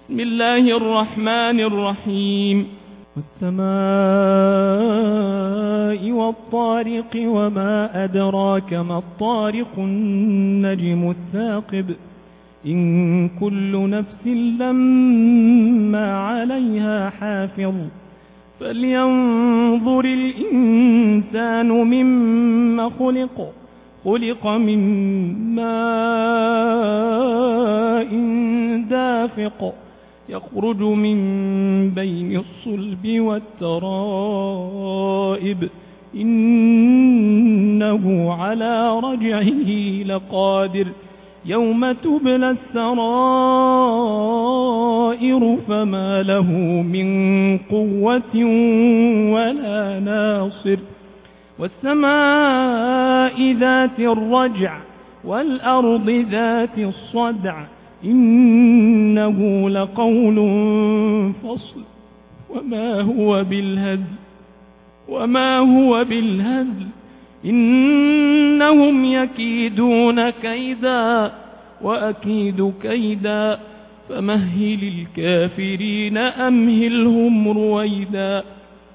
بسم الله الرحمن الرحيم والسماء والطارق وما أدراك ما الطارق النجم الثاقب إن كل نفس لما عليها حافظ فلينظر الإنسان مما خلق من ماء دافق يخرج من بين الصلب والترائب إنه على رجعه لقادر يوم تبلى السرائر فما له من قوة ولا ناصر والسماء ذات الرجع والأرض ذات الصدع إنه لقول فصل وما هو بالهزل إنهم يكيدون كيدا وأكيد كيدا فمهل الكافرين أمهلهم رويدا